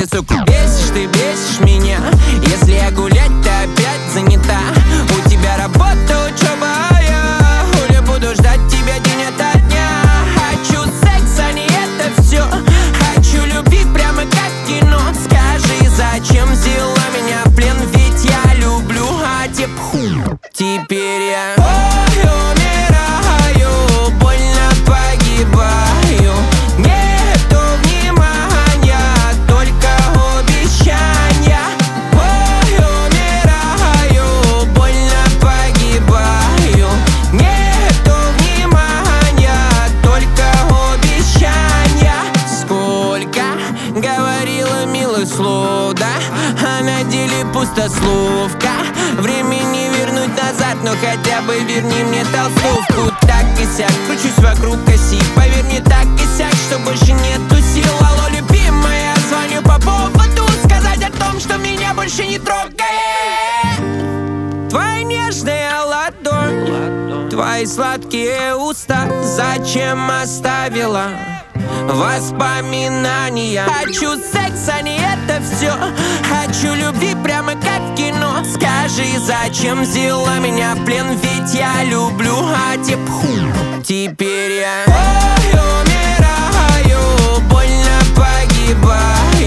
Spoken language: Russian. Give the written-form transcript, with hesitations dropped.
сердцу. Бесишь ты, бесишь меня. Если я гулять, ты опять занята. У тебя работа, учеба, а я хули буду ждать тебя день ото дня. Хочу секса, не это все. Хочу любви прямо как в кино. Скажи, зачем взяла меня в плен? Ведь я люблю, а теперь я умираю, больно погибаю. Нету внимания, только обещания. Умираю, больно погибаю. Нету внимания, только обещания. Сколько говорила милых слов, да, а на деле пустословка. Времени вернуть назад, но хотя бы верни мне толстовку. Так и сяк, кручусь вокруг оси. Поверь, мне так и сяк, что больше нету сил. Алло, любимая, звоню по поводу сказать о том, что меня больше не трогает. Твоя нежная ладонь, твои сладкие уста. Зачем оставила воспоминания? Хочу секса, не это все. Хочу любви прямо как в кино. Скажи, зачем взяла меня в плен? Ведь я люблю, а теперь я умираю, больно погибаю.